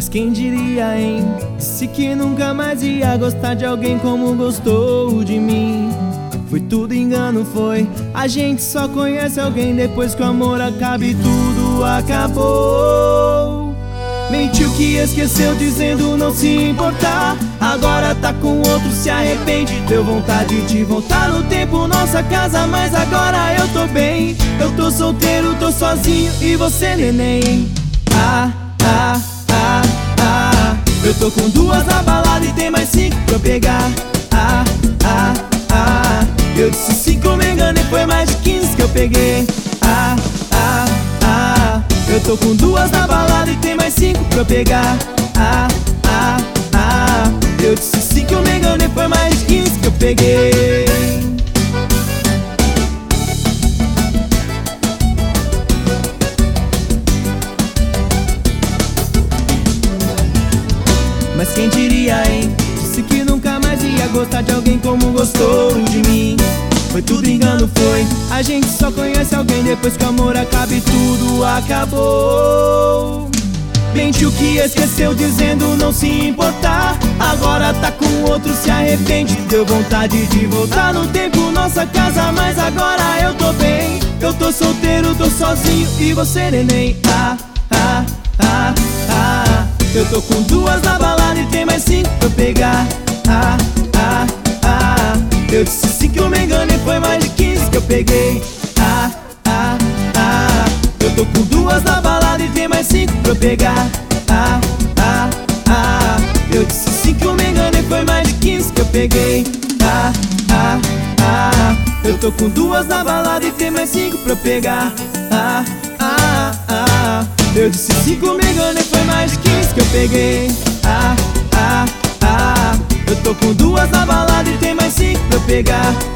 Mas quem diria, hein? Disse que nunca mais ia gostar de alguém como gostou de mim. Foi tudo engano, foi. A gente só conhece alguém depois que o amor acaba e tudo acabou. Mentiu que esqueceu dizendo não se importar. Agora tá com outro, se arrepende. Deu vontade de voltar no tempo, nossa casa, mas agora eu tô bem. Eu tô solteiro, tô sozinho e você neném. Eu tô com 2 na balada e tem mais 5 pra eu pegar. Eu disse 5, me enganei, foi mais de 15 que eu peguei. Eu tô com 2 na balada e tem mais 5 pra eu pegar. Eu disse 5, eu me enganei, foi mais de 15 que eu peguei. Mas quem diria, hein? Disse que nunca mais ia gostar de alguém como gostou de mim. Foi tudo engano, foi. A gente só conhece alguém depois que o amor acaba e tudo acabou. Mentiu que esqueceu dizendo não se importar. Agora tá com outro, se arrepende. Deu vontade de voltar no tempo, nossa casa, mas agora eu tô bem. Eu tô solteiro, tô sozinho e você neném. Eu tô com 2 na balada e tem mais 5 pra eu pegar. Eu disse 5, eu me enganei, foi mais de 15 que eu peguei. Eu tô com 2 na balada e tem mais 5 pra eu pegar. Eu disse 5, eu me enganei, foi mais de 15 que eu peguei. Eu tô com 2 na balada e tem mais 5 pra eu pegar. Eu disse 5, me enganei, foi mais de 15 que eu peguei. Eu tô com 2 na balada e tem mais 5 pra eu pegar.